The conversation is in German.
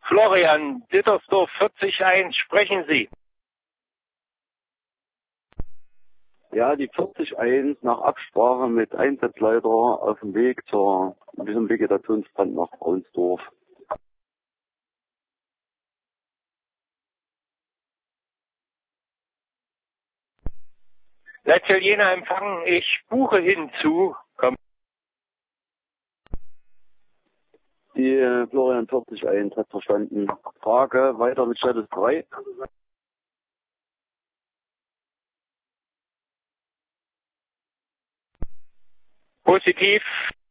Florian, Dittersdorf 40-1, sprechen Sie. Ja, die 40-1 nach Absprache mit Einsatzleiter auf dem Weg zum Vegetationsbrand nach Braunsdorf. Letzte Jena empfangen, ich buche hinzu. Komm. Die Florian 40-1 hat verstanden. Frage weiter mit Status 3. Positiv.